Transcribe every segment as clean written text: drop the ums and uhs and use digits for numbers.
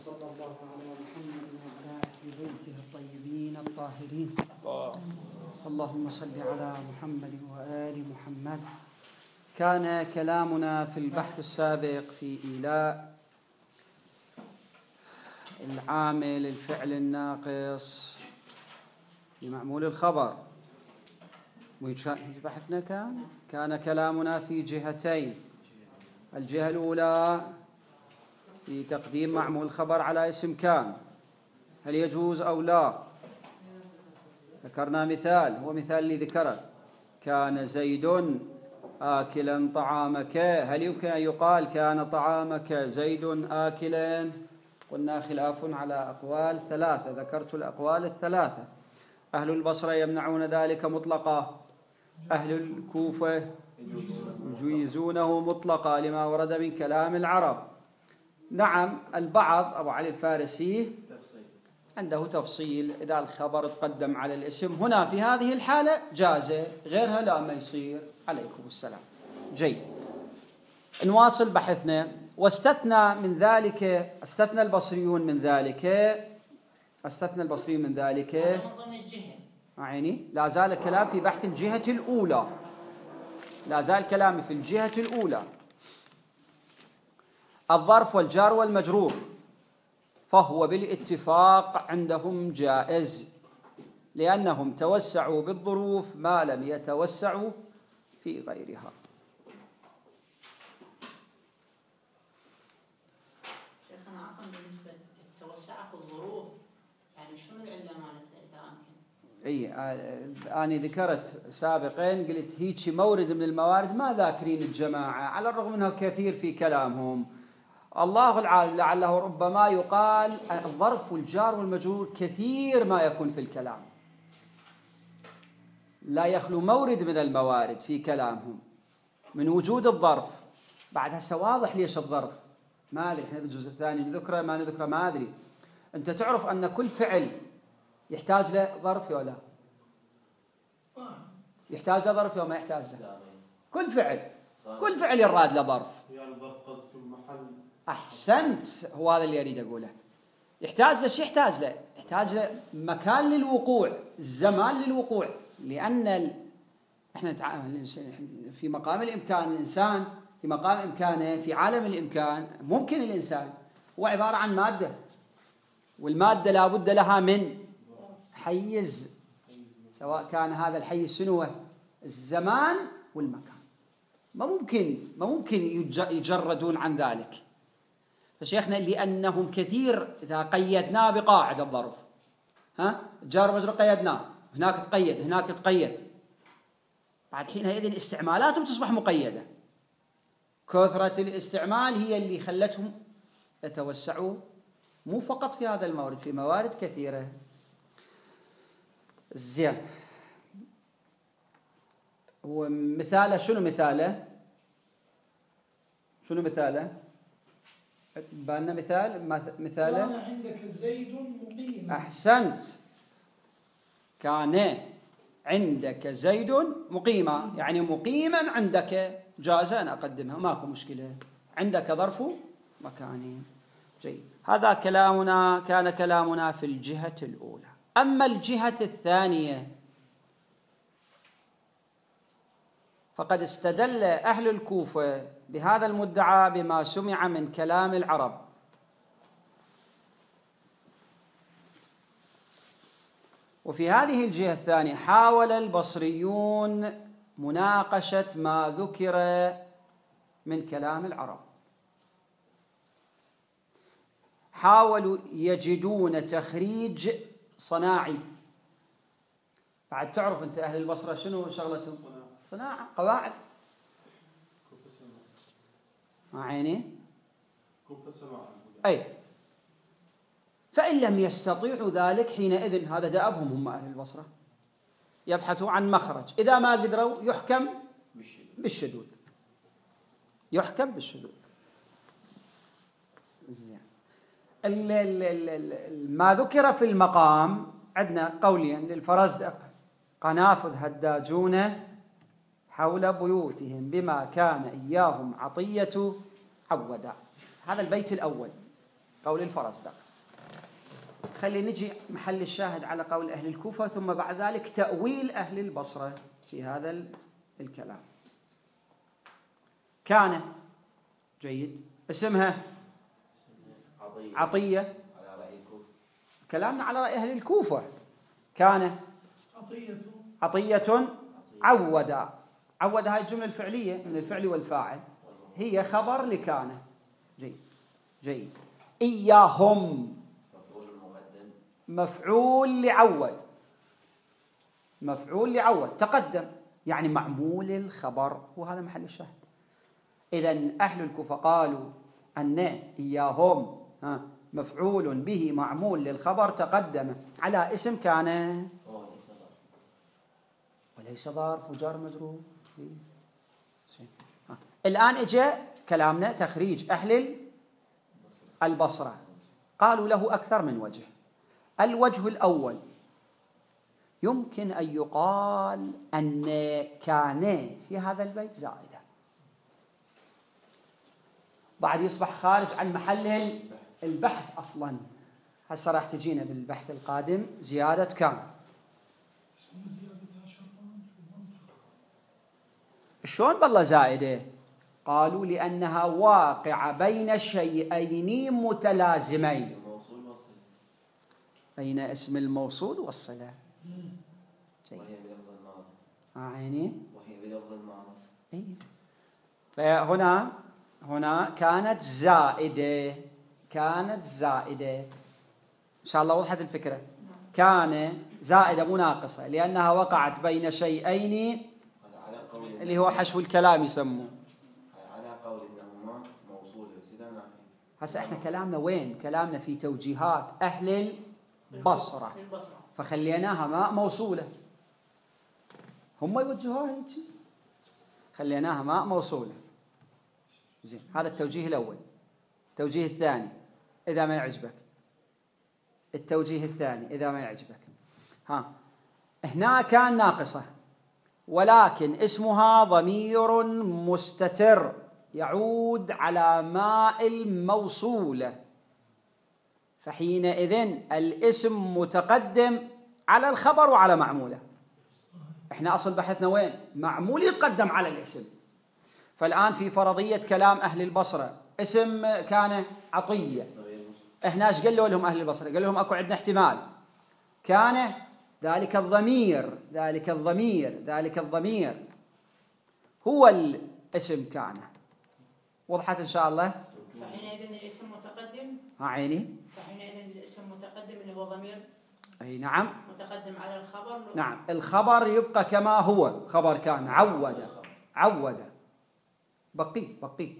صلى الله على محمد وعلى أهل بيته الطيبين الطاهرين. اللهم صل على محمد وآل محمد. كان كلامنا في البحث السابق في إيلاء العامل الفعل الناقص لمعمول الخبر. بحثنا كان كلامنا في جهتين. الجهة الأولى في تقديم معمول الخبر على اسم كان، هل يجوز أو لا؟ ذكرنا مثال، هو مثال اللي ذكره: كان زيد آكلا طعامك. هل يمكن أن يقال كان طعامك زيد آكلا؟ قلنا خلاف على أقوال ثلاثة، ذكرت الأقوال الثلاثة. أهل البصرة يمنعون ذلك مطلقا، أهل الكوفة يجيزونه مطلقا لما ورد من كلام العرب. نعم، البعض أبو علي الفارسي عنده تفصيل، إذا الخبر تقدم على الاسم هنا في هذه الحالة جاز، غيرها لا ما يصير. عليكم السلام. جيد، نواصل بحثنا. واستثنى من ذلك، استثنى البصريون من ذلك، استثنى البصريون من ذلك من ضمن الجهة. عيني، لا زال الكلام في بحث الجهة الأولى، لا زال كلامي في الجهة الأولى. الظرف والجار والمجرور فهو بالاتفاق عندهم جائز، لأنهم توسعوا بالظروف ما لم يتوسعوا في غيرها. شيخنا عفوا، بالنسبة للتوسع في الظروف، يعني شنو العلة مالتها إذا أمكن؟ أنا ذكرت سابقا، قلت هيك مورد من الموارد ما ذاكرين الجماعة، على الرغم أنه كثير في كلامهم. الله العالم، لعله ربما يقال الظرف والجار والمجرور كثير ما يكون في الكلام، لا يخلو مورد من الموارد في كلامهم من وجود الظرف. بعد هسه واضح ليش الظرف، ما أدري، إحنا بالجزء الثاني نذكره ما نذكره ما أدري. أنت تعرف أن كل فعل يحتاج له ظرف ولا يحتاج له ظرف وما يحتاج له؟ كل فعل يراد له ظرف. يعني ظرف قصد المحل. أحسنت، هو هذا اللي أريد أقوله. يحتاج له شيء، يحتاج له مكان للوقوع، زمان للوقوع، لأن إحنا نتعامل في مقام الإمكان. الإنسان في مقام إمكانه، في عالم الإمكان ممكن الإنسان هو عبارة عن مادة، والمادة لا بد لها من حيز، سواء كان هذا الحيز شنو؟ الزمان والمكان. ما ممكن يجردون عن ذلك. فشيخنا لأنهم كثير إذا قيدناه بقاعدة الظرف، جار مجرور قيدناه، هناك تقيد، هناك تقيد، بعد حينئذ استعمالاتهم تصبح مقيدة. كثرة الاستعمال هي اللي خلتهم يتوسعوا، مو فقط في هذا المورد، في موارد كثيرة. زين، هو مثاله شنو؟ شنو مثاله؟ بالنا مثاله كان عندك زيد مقيما. أحسنت، كان عندك زيد مقيما، يعني مقيما عندك، جاز أن أقدمها، ماكو مشكلة، عندك ظرف مكاني. جيد، هذا كلامنا، كان كلامنا في الجهة الأولى. أما الجهة الثانية فقد استدل أهل الكوفة بهذا المدعى بما سمع من كلام العرب، وفي هذه الجهة الثانية حاول البصريون مناقشة ما ذكر من كلام العرب، حاولوا يجدون تخريج صناعي. بعد تعرف أنت أهل البصرة شنو شغلتهم؟ صناعة، قواعد. ما عيني؟ أي، فإن لم يستطيعوا ذلك حينئذ هذا دأبهم، هم أهل البصرة يبحثوا عن مخرج، إذا ما قدروا يحكم بالشذوذ، يحكم بالشذوذ. زين، ما ذكر في المقام عندنا قولين للفرزدق: قنافذ هداجون حول بيوتهم بما كان إياهم عطية عودا. هذا البيت الأول. قول الفرزدق. خلي نجي محل الشاهد على قول أهل الكوفة، ثم بعد ذلك تأويل أهل البصرة في هذا الكلام. كان جيد، اسمها عطية، كلامنا على رأي أهل الكوفة. كان عطية عودا. عود هاي الجملة الفعلية من الفعل والفاعل، هي خبر لكان. جيد. إياهم مفعول لعود، مفعول لعود تقدم، يعني معمول الخبر، وهذا محل الشاهد. إذن أهل الكوفة قالوا أن إياهم مفعول به معمول للخبر تقدم على اسم كان وليس ظرف وجار مجرور. الآن اجى كلامنا تخريج أهل البصرة، قالوا له أكثر من وجه. الوجه الأول يمكن أن يقال أن كان في هذا البيت زائدة، بعد يصبح خارج عن محل البحث أصلا. هسه راح تجينا بالبحث القادم زيادة كان. شلون بالله زائدة؟ قالوا لأنها واقعة بين شيئين متلازمين. أين اسم الموصول والصلة؟ وهي بلفظ الماضي. عيني. وهي بلفظ الماضي. فهنا كانت زائدة. إن شاء الله وضحت الفكرة. كان زائدة مناقصة لأنها وقعت بين شيئين، اللي هو حشو الكلام يسموه. على قول إنهما موصول. هسه احنا كلامنا وين؟ كلامنا في توجيهات أهل البصرة، فخليناها ماء موصولة. هم يوجهوها هيك، خليناها ماء موصولة. زين، هذا التوجيه الأول. التوجيه الثاني إذا ما يعجبك، التوجيه الثاني إذا ما يعجبك، هنا كان ناقصة ولكن اسمها ضمير مستتر يعود على ماء الموصولة، فحينئذ الاسم متقدم على الخبر وعلى معموله. احنا أصل بحثنا وين؟ معمول يتقدم على الاسم. فالآن في فرضية كلام أهل البصرة، اسم كان عطية، احنا ايش قالوا لهم أهل البصرة؟ قال لهم اكو عندنا احتمال، كان ذلك الضمير هو الاسم كان. وضحت إن شاء الله؟ فحينئذ الاسم متقدم. عيني. فحينئذ الاسم متقدم اللي هو ضمير. أي نعم. متقدم على الخبر. نعم، الخبر يبقى كما هو، خبر كان عود بقي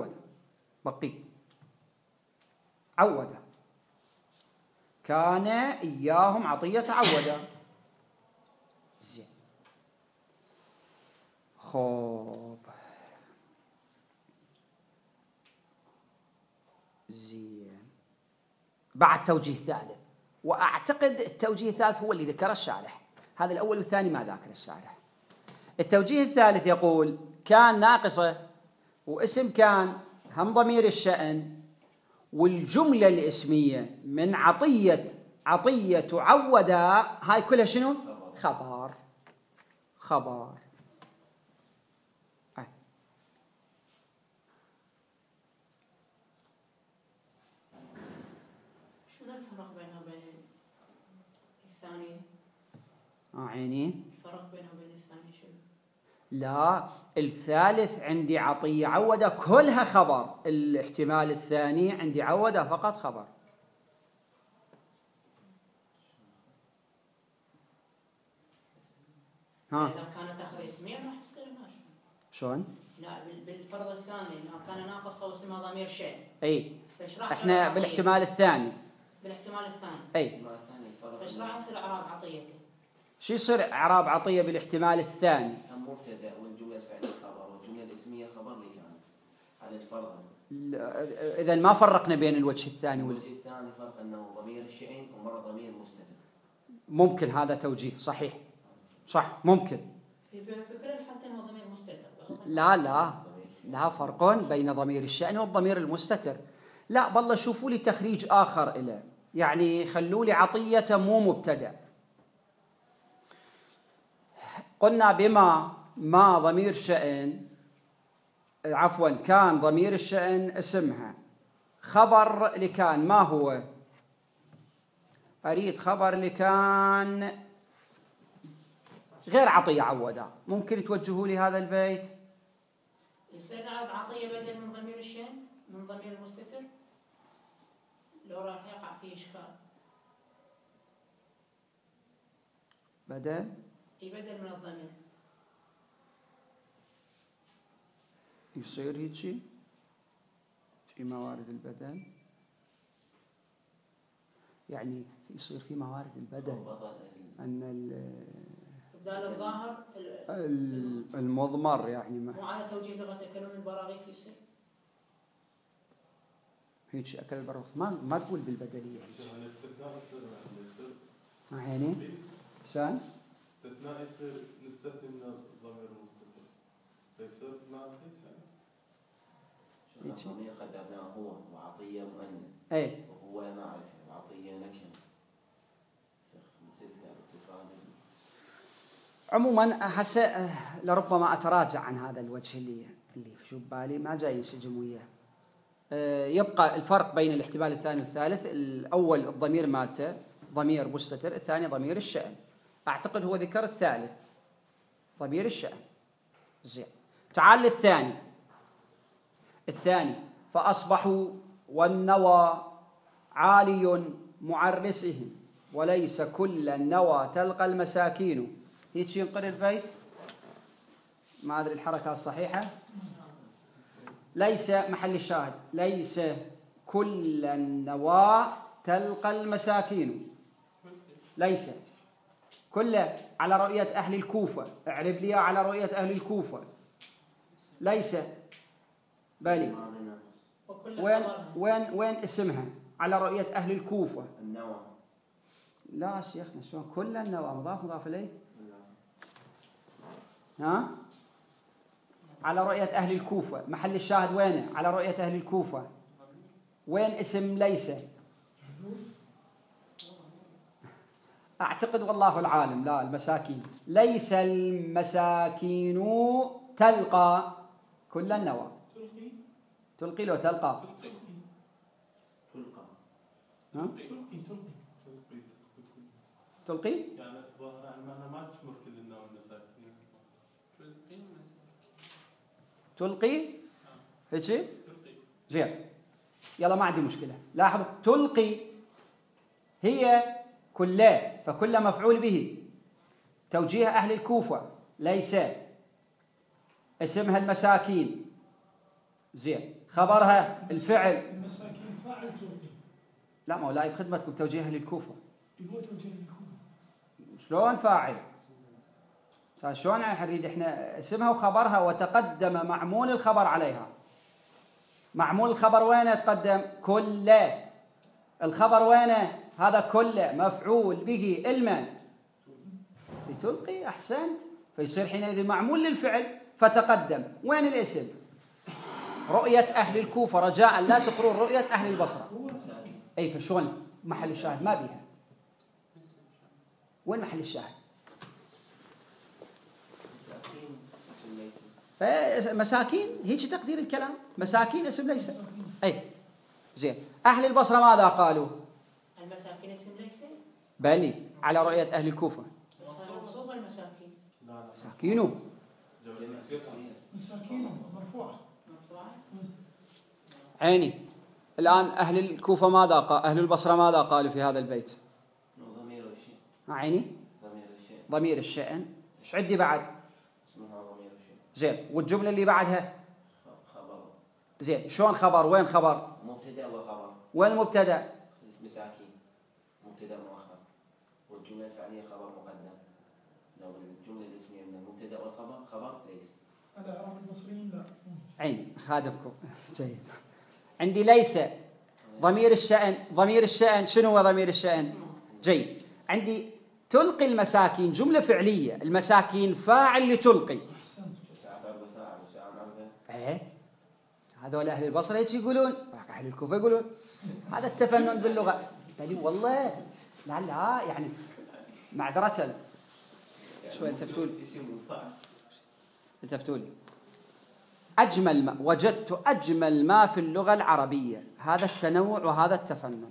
عود كان إياهم عطية عود. زين. خوب. زين. بعد توجيه ثالث، وأعتقد التوجيه الثالث هو اللي ذكره الشارح. هذا الأول والثاني ما ذاكر الشارح. التوجيه الثالث يقول كان ناقصة واسم كان هم ضمير الشأن، والجملة الاسمية من عطية عودا هاي كلها شنو؟ خبر. شنو الفرق بينها وبين الثانية؟ عيني. الفرق بينها وبين الثانية شنو؟ لا، الثالث عندي عطية عودة كلها خبر، الاحتمال الثاني عندي عودة فقط خبر. إذا كانت أخذ اسميا راح يصير شلون؟ لا، بالفرض الثاني إنه كان ناقصة واسمها ضمير شيء. أي. احنا بالاحتمال الثاني. أي. فايش راح يصير إعراب عطيته؟ شو يصير إعراب عطية بالاحتمال الثاني؟ مبتدأ والجملة الفعلية خبر والجملة الاسمية خبر اللي كان على الفرض. إذا ما فرقنا بين الوجه الثاني الوجه الثاني فرق أنه ضمير الشيء ومرة ضمير مستتر. ممكن هذا توجيه صحيح، صح ممكن. في كل الحالتين هو ضمير مستتر. لا فرق بين ضمير الشأن والضمير المستتر، لا بالله شوفوا لي تخريج آخر إليه، يعني خلوا لي عطية مو مبتدأ. قلنا بما ما ضمير شأن، عفوا كان ضمير الشأن اسمها. خبر لكان ما هو؟ أريد خبر لكان غير عطية عودا، ممكن توجهوا لي هذا البيت؟ يصير نعرض عطية بدل من ضمير الشأن من ضمير المستتر، لو راح يقع فيه إشكال. بدل؟ بدل من الضمير. يصير هيجي في موارد البدل، يعني يصير في موارد البدل أن بدال الظاهر المضمر، يعني مو على توجيه لغة أكلون البراغيث يصير. هيك أكل البراغيث ما تقول بالبدلية. ما عيني سان استثناء يصير نستثني من الضمير المستتر فيصير ما ليس الضمير قدرناه هو وعطية مؤنث. اي وهو معرفة وعطية نكرة. عموما هسه لربما اتراجع عن هذا الوجه اللي في بالي، ما جاي ينسجم وياه. يبقى الفرق بين الاحتمال الثاني والثالث، الاول الضمير مالته ضمير مستتر، الثاني ضمير الشأن. اعتقد هو ذكر الثالث ضمير الشأن. زين، تعال الثاني فأصبحوا والنوى عالي معرسهم وليس كل النوى تلقى المساكين. هيك ينقر البيت، ما أدري الحركة الصحيحة. ليس محل الشاهد، ليس كل النوى تلقى المساكين. ليس كله على رؤية أهل الكوفة، اعرب لي على رؤية أهل الكوفة. ليس بالي وين اسمها على رؤية أهل الكوفة؟ النوى. لا شيخنا شلون كل النوى مضاف إليه؟ ها؟ على رؤية أهل الكوفة، محل الشاهد وينه؟ على رؤية أهل الكوفة. وين اسم ليس؟ أعتقد والله العالم لا المساكين. ليس المساكين تلقى كل النوى. تلقي لو تلقى ها؟ تلقي يعني الظاهر المعنى ما تشمل كل النوى المساكين. تلقي هيك زين، يلا ما عندي مشكلة. لاحظوا تلقي هي كله، فكل مفعول به. توجيه أهل الكوفة ليس، اسمها المساكين. زين، خبرها الفعل المساكين فاعل تلقي. لا ما هو لا بخدمتكم توجيه أهل الكوفة. هو توجيه الكوفة شلون فاعل؟ شلون نريد احنا اسمها وخبرها وتقدم معمول الخبر عليها. معمول الخبر وينه تقدم؟ كله. الخبر وينه؟ هذا كله مفعول به المن لتلقي. أحسنت، فيصير حينئذ معمول للفعل فتقدم. وين الاسم؟ رؤية أهل الكوفة، رجاء لا تقرون رؤية أهل البصرة. أي فشون محل الشاهد ما بيها. وين محل الشاهد؟ فمساكين هيك تقدير الكلام، مساكين اسم ليس. أي زين، أهل البصرة ماذا قالوا؟ المساكين اسم ليس؟ بلي على رؤية أهل الكوفة. منصوب المساكين. مساكينو مساكين مرفوعة. عيني. الآن أهل الكوفة ماذا قال؟ أهل البصرة ماذا قالوا في هذا البيت؟ ضمير الشيء. عيني ضمير الشأن. ايش عندي بعد؟ اسمها ضمير الشيء. زين، والجملة اللي بعدها؟ خبر. زين، شلون خبر؟ وين خبر؟ مبتدأ وخبر. وين المبتدأ؟ مساكين مبتدأ مؤخر، والجملة الفعلية خبر مقدم. لو الجملة الاسمية من المبتدأ والخبر خبر ليس. هذا إعراب البصريين لا. عيني خادمكم. جيد. عندي ليس ضمير الشأن. ضمير الشأن شنو هو ضمير الشأن؟ جيد. عندي تلقي المساكين جملة فعلية، المساكين فاعل لتلقي. ساعة ضرب فاعل وساعة ضرب. ايه هذول أهل البصرة هيك يقولون. أهل الكوفة يقولون هذا التفنن باللغة. قال لي والله لا يعني معذرة شوي التفتوا لي. أجمل ما وجدت أجمل ما في اللغة العربية هذا التنوع وهذا التفنن.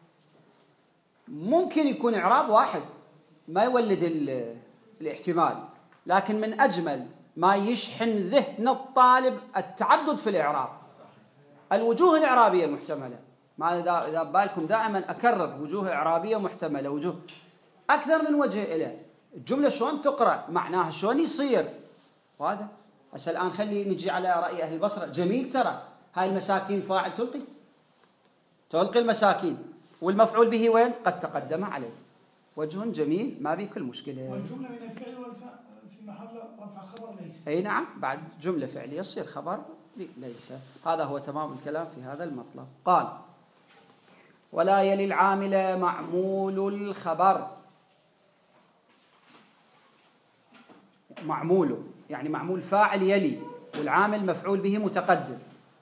ممكن يكون إعراب واحد ما يولد الاحتمال، لكن من أجمل ما يشحن ذهن الطالب التعدد في الإعراب، الوجوه الإعرابية المحتملة. ما إذا بالكم دائما أكرر وجوه إعرابية محتملة، وجوه أكثر من وجه إليه. الجملة شلون تقرأ، معناها شلون يصير، وهذا هسه الآن خلي نجي على رأي أهل البصرة. جميل ترى هاي المساكين فاعل تلقي المساكين، والمفعول به وين؟ قد تقدم عليه. وجه جميل ما به كل مشكلة. والجملة من الفعل والفاء في محل رفع خبر ليس. أي نعم، بعد جملة فعلية يصير خبر ليس. هذا هو تمام الكلام في هذا المطلب. قال ولا يلي العامل معمول الخبر. معموله يعني معمول فاعل يلي، والعامل مفعول به متقدم.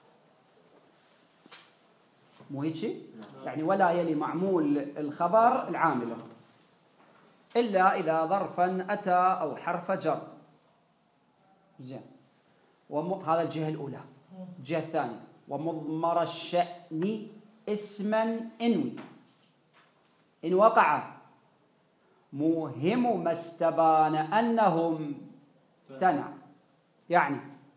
مو هيك شيء؟ يعني ولا يلي معمول الخبر العامل إلا إذا ظرفا أتى أو حرف جر. زين. هذا الجهة الأولى. الجهة الثانية ومضمر الشأن اسما انوي إن وقع موهم ما استبان أنهم تنع. يعني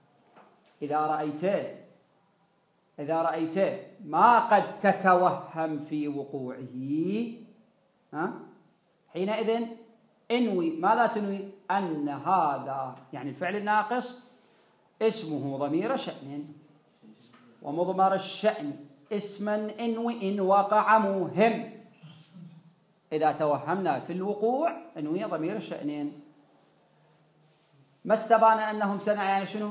إذا رأيت ما قد تتوهم في وقوعه حينئذ انوي. ماذا تنوي؟ أن هذا يعني الفعل الناقص اسمه ضمير شأن، ومضمر الشأن اسما انوي إن وقع موهم. إذا توهمنا في الوقوع انوي ضمير الشأنين. ما استبان أنهم تنع يعني شنو؟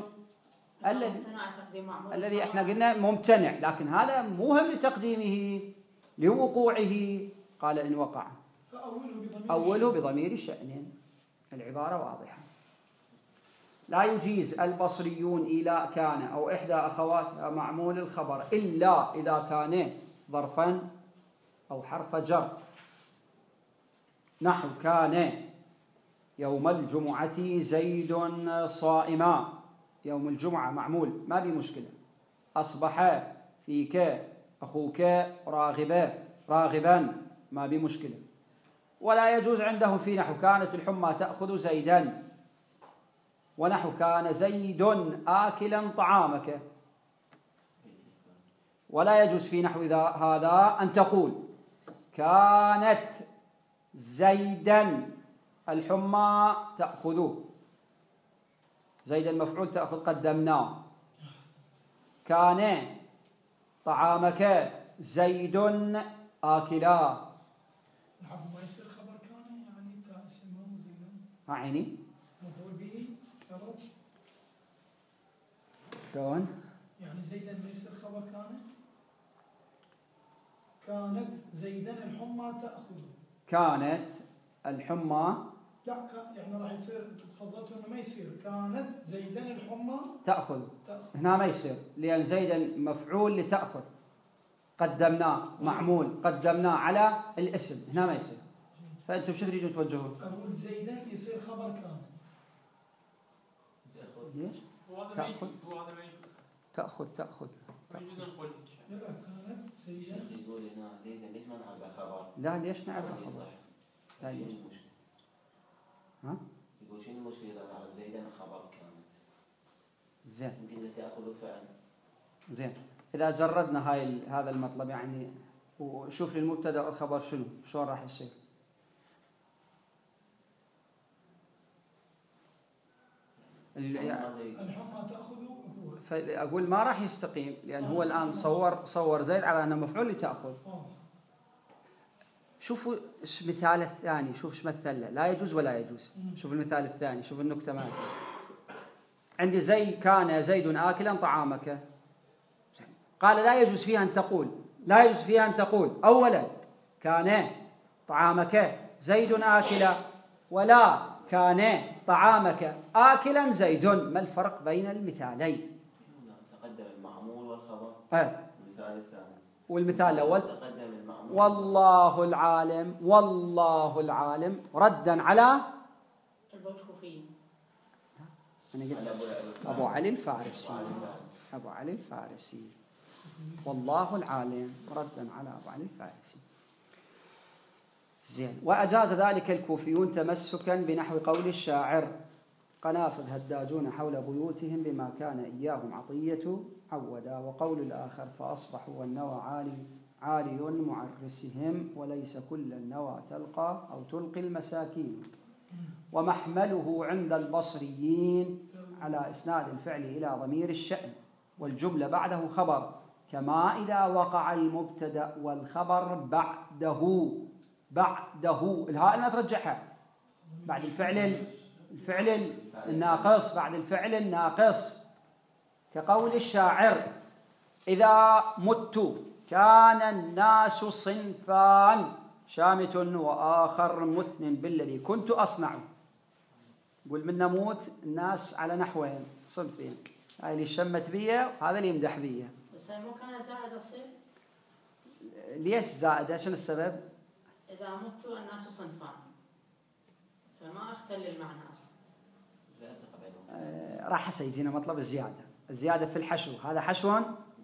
الذي احنا قلنا ممتنع، لكن هذا موهم لتقديمه لوقوعه. قال إن وقع أوله بضمير شأن. العبارة واضحة. لا يجيز البصريون إلى كان أو إحدى أخواتها معمول الخبر إلا إذا كان ظرفا أو حرف جر. نحو كان يوم الجمعة زيد صائما. يوم الجمعة معمول ما بي مشكلة. أصبح فيك أخوك راغبا ما بي مشكلة. ولا يجوز عندهم في نحو كانت الحمى تأخذ زيدا، ونحو كان زيد آكلا طعامك. ولا يجوز في نحو هذا أن تقول كانت زيدا الحمى تأخذ. زيد المفعول تأخذ قدمناه. كان طعامك زيد آكلا. ما يصير خبر كان يعني اسمه زيد. عيني مفعول به خبر. شلون؟ يعني زيدا ما يصير خبر كانت زيدا الحمى تأخذ. كانت الحمى لا يعني راح يصير تفضلت انه ما يصير كانت زيدا الحمى تأخذ. هنا ما يصير لأن زيدا مفعول لتأخذ قدمناه معمول قدمناه على الاسم. هنا ما يصير. فأنتم شو تريدون توجهون؟ أقول زيدا يصير خبر كان. ليش؟ تأخذ لا كانت زيدا. يقول هنا زيدا ليش ما نعرف خبر؟ لا ليش نعرف خبر؟ لا ليش؟ ها؟ يقول شنو المشكلة إذا نعرف زيدا خبر كامل؟ زين. يمكن تأخذ فعل. زين. إذا جردنا هذا المطلب يعني وشوف لي المبتدأ والخبر شلون راح يصير؟ الحمى تأخذ. فأقول ما راح يستقيم لأن هو الآن صور زيد على أنه مفعول لتأخذ. شوفوا المثال الثاني. شوف ايش مثل له. لا يجوز ولا يجوز. شوف المثال الثاني. شوف النكتة مالته. عندي كان زيد آكلا طعامك. قال لا يجوز فيها أن تقول أولا كان طعامك زيد آكلا، ولا كان طعامك آكلا زيد. ما الفرق بين المثالين؟ تقدم المعمول والخبر. المثال الثاني والمثال الأول تقدم المأمور والله العالم، والله العالم ردا على الموقوفين. أنا قلت أبو علي الفارسي، أبو علي الفارسي، والله العالم ردا على أبو علي الفارسي. زين. وأجاز ذلك الكوفيون تمسكا بنحو قول الشاعر: قنافذ هداجون حول بيوتهم بما كان إياهم عطية عودا. وقول الآخر: فأصبحوا والنوى عالي معرسهم وليس كل النوى تلقى أو تلقي المساكين. ومحمله عند البصريين على إسناد الفعل إلى ضمير الشأن والجملة بعده خبر، كما إذا وقع المبتدأ والخبر بعده الهاء لا ترجعها بعد الفعل الناقص، بعد الفعل الناقص، كقول الشاعر: إذا مت كان الناس صنفان شامت وآخر مثن بالذي كنت أصنع. يقول من نموت الناس على نحوين صنفين، هاي اللي شمت بيه وهذا اللي يمدح بيه. بس هي مو كانت زائدة تصير؟ ليش زائدة؟ شنو السبب؟ إذا مت الناس صنفان فما اختل المعنى أصلا. راح هسه يجينا مطلب الزيادة في الحشو. هذا حشو،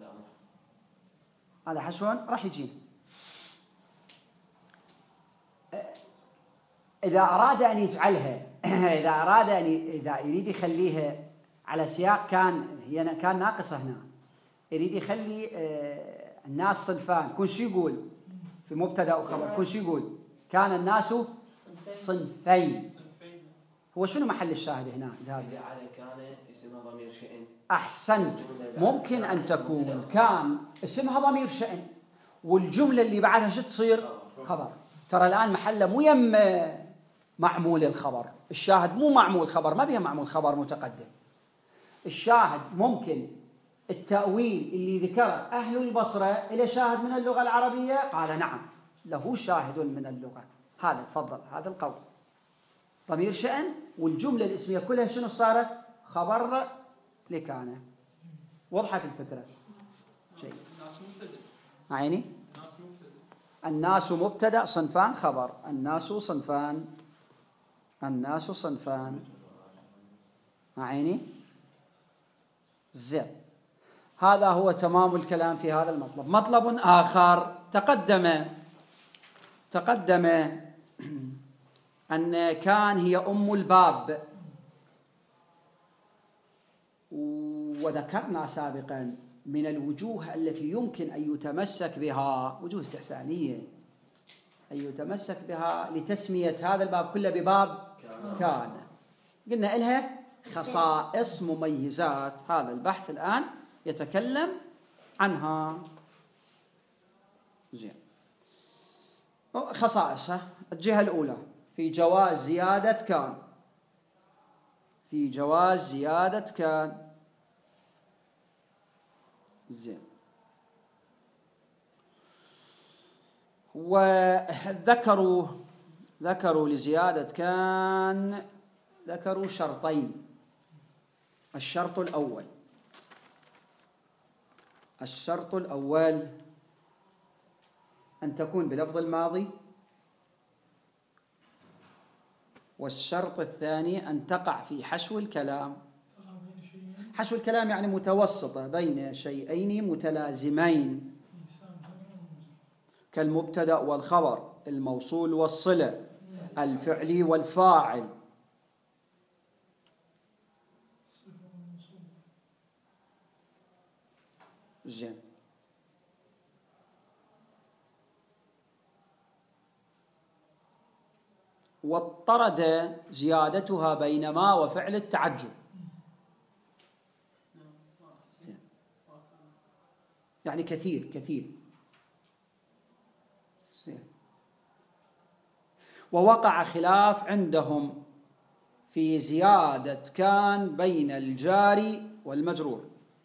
هذا حشو راح يجينا. إذا أراد أن يجعلها إذا يريد يخليها على سياق كان ناقصة هنا، يريد يخلي الناس صنفان، كل شيء يقول في مبتدأ وخبر، كل شيء يقول كان الناس صنفين. هو شنو محل الشاهد هنا جابر؟ كان اسمها ضمير شأن. أحسنت. ممكن أن تكون كان اسمها ضمير شأن والجملة اللي بعدها شو تصير؟ خبر. ترى الآن محله مو يم معمول الخبر، الشاهد مو معمول خبر، ما بيها معمول خبر متقدم. الشاهد ممكن التأويل اللي ذكره أهل البصرة إلى شاهد من اللغة العربية، قال نعم له شاهد من اللغة. هذا تفضل، هذا القول ضمير شأن والجملة الاسمية كلها شنو صارت؟ خبر لكان. وضحت الفكرة؟ شيء عيني. الناس مبتدأ صنفان خبر، الناس صنفان عيني. زين. هذا هو تمام الكلام في هذا المطلب. مطلب آخر تقدم أن كان هي أم الباب، وذكرنا سابقا من الوجوه التي يمكن أن يتمسك بها، وجوه استحسانية، أن يتمسك بها لتسمية هذا الباب كله بباب كان. قلنا إلها خصائص مميزات، هذا البحث الآن يتكلم عنها. زين. خصائصها: الجهة الأولى في جواز زيادة كان، زين. وذكروا لزيادة كان ذكروا شرطين. الشرط الأول أن تكون بلفظ الماضي، والشرط الثاني أن تقع في حشو الكلام. حشو الكلام يعني متوسطة بين شيئين متلازمين كالمبتدأ والخبر، الموصول والصلة، الفعل والفاعل. زين. واضطرد زيادتها بينما وفعل التعجب، يعني كثير. ووقع خلاف عندهم في زيادة كان بين الجاري والمجرور.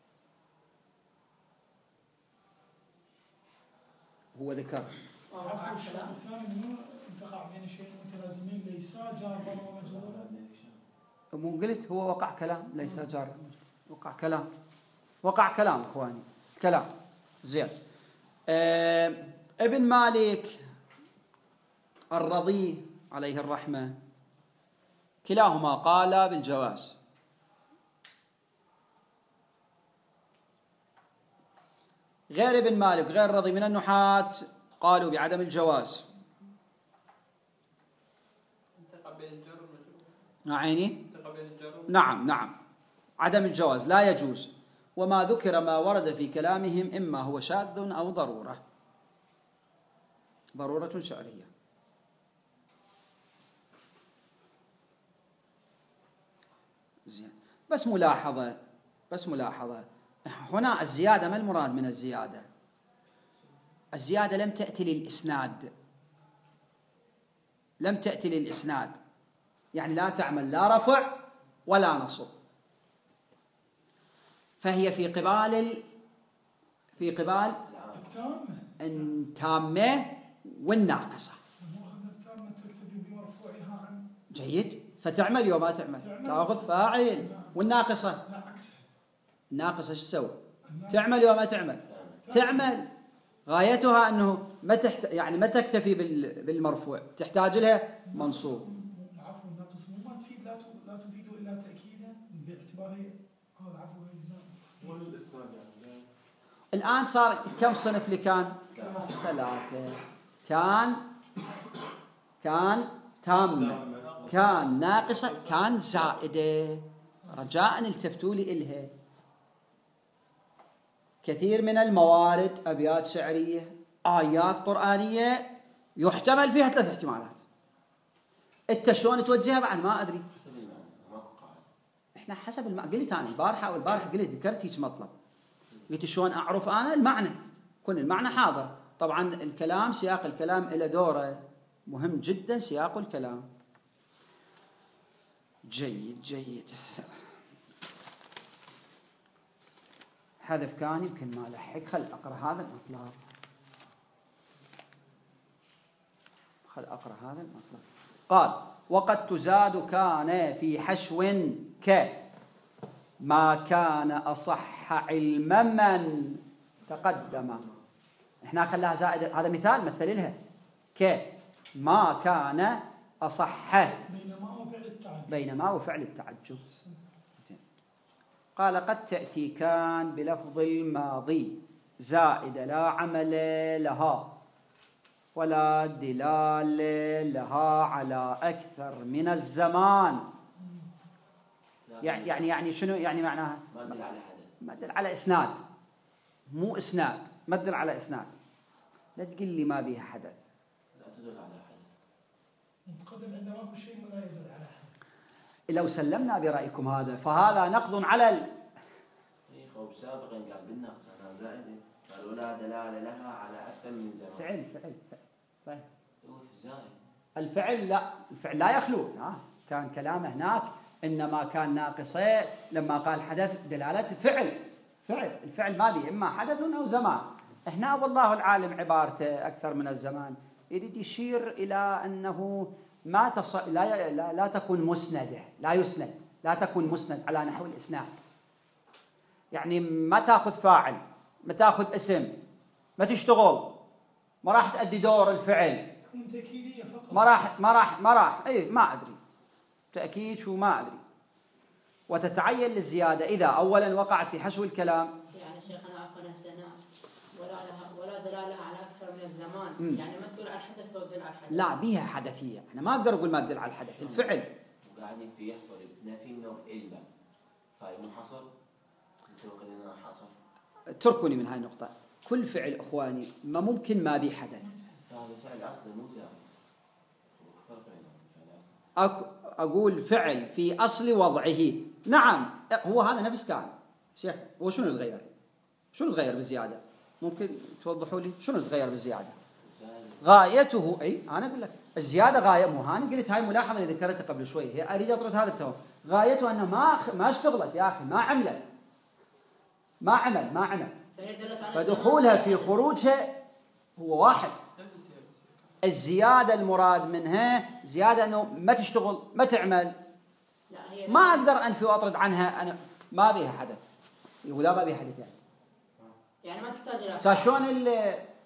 هو ذكر الشرط الثاني منه تقع بين شيء متلازمين ليس جارا ومجرورا. مو قلت هو وقع كلام ليس جارا، وقع كلام اخواني، كلام. زين. ابن مالك الرضي عليه الرحمة كلاهما قال بالجواز. غير ابن مالك غير الرضي من النحاة قالوا بعدم الجواز. عيني نعم عدم الجواز لا يجوز، وما ذكر ما ورد في كلامهم إما هو شاذ أو ضرورة شرعية. زين. بس ملاحظة هنا الزيادة ما المراد من الزيادة؟ الزيادة لم تأتي للإسناد، يعني لا تعمل لا رفع ولا نصب، فهي في قبال التامة والناقصة. جيد، فتعمل يوم ما تعمل تأخذ فاعل، والناقصة الناقصة ايش تسوي؟ تعمل يوم ما تعمل غايتها أنه ما تكتفي بالمرفوع، تحتاج لها منصوب. العفو الناقص ما تفيد، لا تفيد إلا تأكيدا باعتباره العفو والإسناد. يعني الآن صار كم صنف اللي كان؟ 3. كان تامة، كان ناقصة، كان زائدة. رجاء التفتوا لي إلها. كثير من الموارد أبيات شعرية، آيات قرآنية يحتمل فيها 3 احتمالات. انت شلون توجهها بعد ما ادري. احنا حسب قلت انا البارحه قلت ذكرت هيك مطلب، قلت شلون اعرف انا المعنى، كون المعنى حاضر. طبعا الكلام، سياق الكلام له دوره، مهم جدا سياق الكلام. جيد. حذف كان يمكن ما لحق، خل اقرا هذا المطلب. قال: وقد تزاد كان في حشو ما كان أصح علما من تقدم. احنا خلاها زائدة، هذا مثال مثل لها ما كان أصح بينما وفعل التعجب. قال: قد تأتي كان بلفظ الماضي زائدة لا عمل لها ولا دلالة لها على أكثر من الزمان. يعني شنو يعني معناها؟ ما تدل على إسناد، مو إسناد، ما تدل على إسناد. لا تقل لي ما بيها حدث، لا تدل على حدث. متقدم عندما هو شيء ولا يدل على حدث. لو سلمنا برأيكم هذا فهذا نقض على سابقا قال بالنقص أنا زائد، قال ولا دلالة لها على أكثر من زمان. فعل الفعل لا يخلو. كان كلامه هناك إنما كان ناقصة لما قال حدث دلالة الفعل ما به إما حدث أو زمان. إحنا والله العالم عبارته أكثر من الزمان يريد يشير إلى أنه لا تكون مسندة، لا تكون مسند على نحو الإسناد. يعني ما تأخذ فاعل، ما تأخذ اسم، ما تشتغل، ما راح تأدي دور الفعل، ما راح ما أدري تأكيد شو ما أدري. وتتعين للزيادة إذا أولا وقعت في حشو الكلام. يعني شيخنا عفوا سنة ولا دلالة على أكثر من الزمان. يعني ما تدل على الحدث، لو تدل على الحدث لا بيها حدثية. أنا ما أقدر أقول ما تدل على الحدث، الفعل قاعدين في يحصل نفي منه إلا فاي منحصر. اتركوني من هاي النقطة. كل فعل إخواني ما ممكن ما بيه حدث. هذا فعل أصلي مو زائد. أقول فعل في أصل وضعه. نعم هو هذا نفس كان شيخ. هو شنو الغير بالزيادة؟ ممكن توضحوا لي شنو الغير بالزيادة؟ غايته أنا أقول لك الزيادة غاية. مو أنا قلت هاي ملاحظة اللي ذكرتها قبل شوي، هي أريد أطرد هذا التوم. غايته أنه ما اشتغلت يا أخي، ما عملت، ما عمل فدخولها في خروجها هو واحد. الزيادة المراد منها زيادة أنه ما تشتغل، ما تعمل، ما أقدر أنفي وأطرد عنها. أنا ما بيها حدث. يقول لا ما بيها حدث. يعني ما تحتاج إلى شلون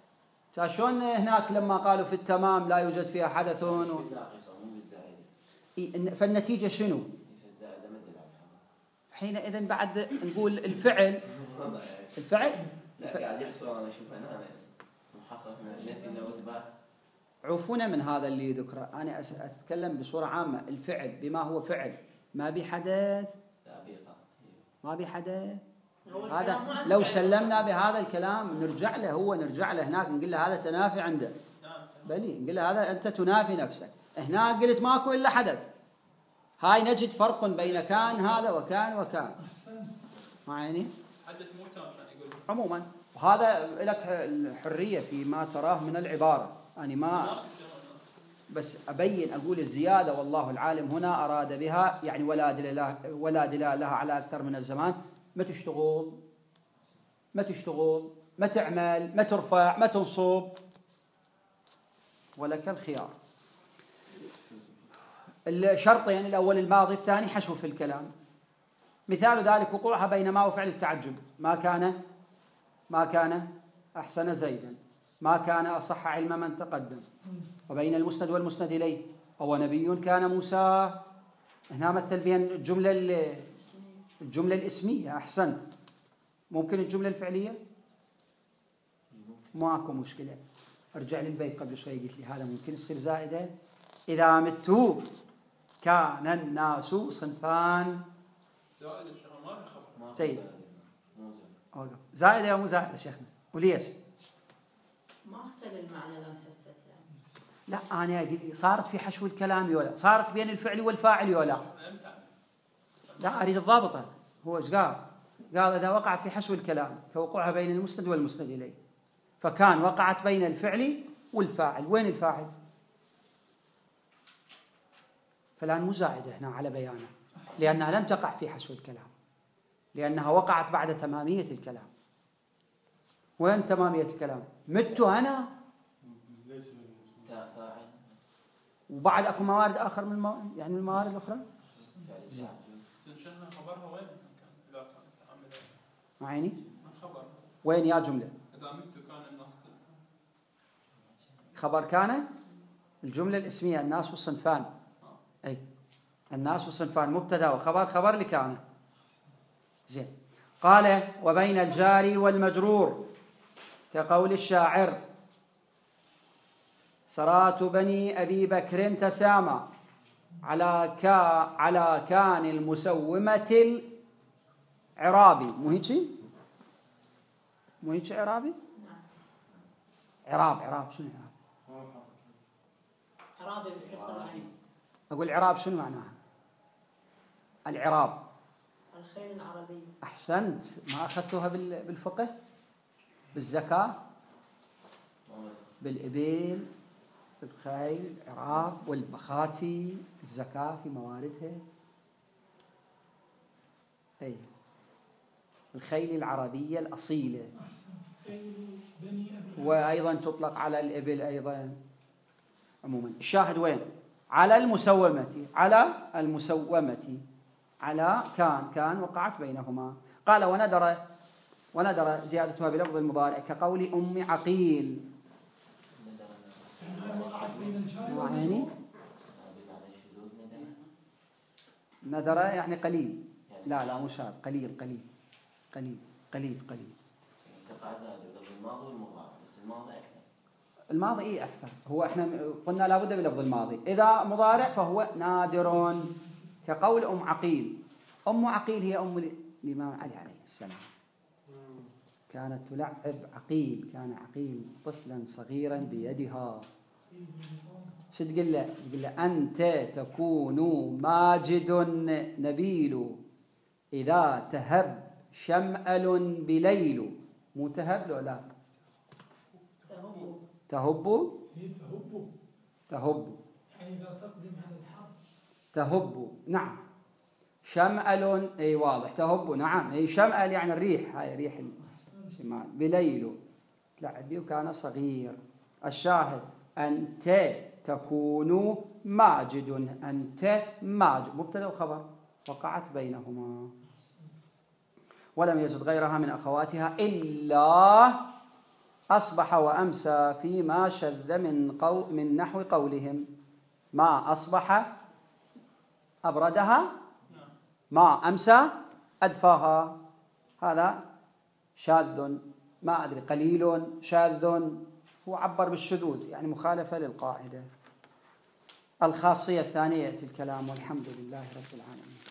شلون هناك لما قالوا في التمام لا يوجد فيها حدث بالناقصة مو بالزائدة. فالنتيجة شنو؟ في الزائدة ما تدل على الحمل. حينئذ بعد نقول الفعل لا قاعد يحصر، أنا أشوف أنا محصر نفي وإثبات. عوفونا من هذا اللي ذكره. أنا أتكلم بصورة عامة. الفعل بما هو فعل ما بحدث، ما بحدث. هذا لو سلمنا بهذا الكلام نرجع له هناك نقول له هذا تنافي عنده. بلي نقول له هذا أنت تنافي نفسك. هناك قلت ماكو إلا حدث. هاي نجد فرق بين كان هذا وكان. ما يعني حدث مو تام يقول عموما. وهذا لك الحرية فيما تراه من العبارة. أنا ما بس أبين أقول الزيادة والله العالم هنا أراد بها يعني ولا دلالة لها على أكثر من الزمان. ما تشتغل ما تعمل ما ترفع ما تنصب ولك الخيار. الشرطين الأول الماضي الثاني حشو في الكلام. مثال ذلك وقوعها بين ما وفعل التعجب. ما كان أحسن زيدا، ما كان أصح علم من تقدم، وبين المسند والمسند إليه. هو نبي كان موسى. هنا مثل بين الجملة الاسمية. أحسن. ممكن الجملة الفعلية ماكو مشكلة. أرجع للبيت قبل شوي قلت لي هذا ممكن يصير زائدة. إذا مت كان الناس صنفان. زائد الشيخ ما له خبر. جيد. زائدة يا مو زائدة شيخنا؟ وليش؟ ما اختل المعنى لو حذفت يعني. لا أنا صارت في حشو الكلام ولا صارت بين الفعل والفاعل ولا لا أريد الضابطة. هو إيش قال إذا وقعت في حشو الكلام كوقوعها بين المسند والمسند إليه. فكان وقعت بين الفعل والفاعل. وين الفاعل؟ فالآن مزايدة هنا على بيانه لأنها لم تقع في حشو الكلام، لأنها وقعت بعد تمامية الكلام. وين تمامية الكلام؟ مت أنا وبعد أكو موارد آخر من يعني الموارد الأخرى. شيخنا خبرها وين إذا كان تعمل ما عيني خبر وين يا جملة؟ إذا مت كان النص خبر كان الجملة الاسمية الناس والصنفان. أي الناس والصنفان مبتدا وخبر. خبر لكان. زين. قال وبين الجار والمجرور كقول الشاعر سرات بني أبي بكر تسامى على كان المسومة العرابي. مو هيك عرابي؟ عراب شنو عراب؟ عرابي بالكسر العين. أقول عراب شنو معناها؟ العراب الخيل العربي. أحسنت. ما أخذتوها بالفقه بالزكاة بالإبل بالخيل العراب والبخاتي الزكاة في مواردها. أي الخيل العربية الأصيلة. وأيضا تطلق على الإبل أيضا. عموما الشاهد وين؟ على المسومة على كان وقعت بينهما. قال وندر زيادتها بلفظ المضارع كقول أم عقيل. يعني ندر يعني قليل. لا مو شاذ. قليل. الماضي إيه أكثر. هو إحنا قلنا لابد بلفظ الماضي. إذا مضارع فهو نادر كقول أم عقيل. أم عقيل هي أم الإمام علي عليه السلام. كانت تلعب عقيل. كان عقيل طفلا صغيرا بيدها. شو تقول له؟ تقول له أنت تكون ماجد نبيل إذا تهب شمأل بليل. مو تهب لو لا تهب يعني إذا تقدم على الحرب تهب. نعم. شمأل أي واضح. تهب نعم. أي شمأل يعني الريح. هاي ريح الشمال. بليل تلعب بيه وكان صغير. الشاهد أنت تكون ماجد. أنت ماجد مبتدأ وخبر وقعت بينهما. ولم يزد غيرها من أخواتها إلا أصبح وأمسى فيما شذ من نحو قولهم. ما أصبح أبردها، ما أمسى أدفاها. هذا شاذ، ما أدري قليل شاذ، هو عبر بالشذوذ يعني مخالفة للقاعدة. الخاصية الثانية يأتي الكلام، والحمد لله رب العالمين.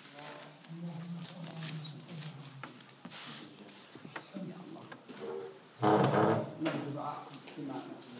يا الله.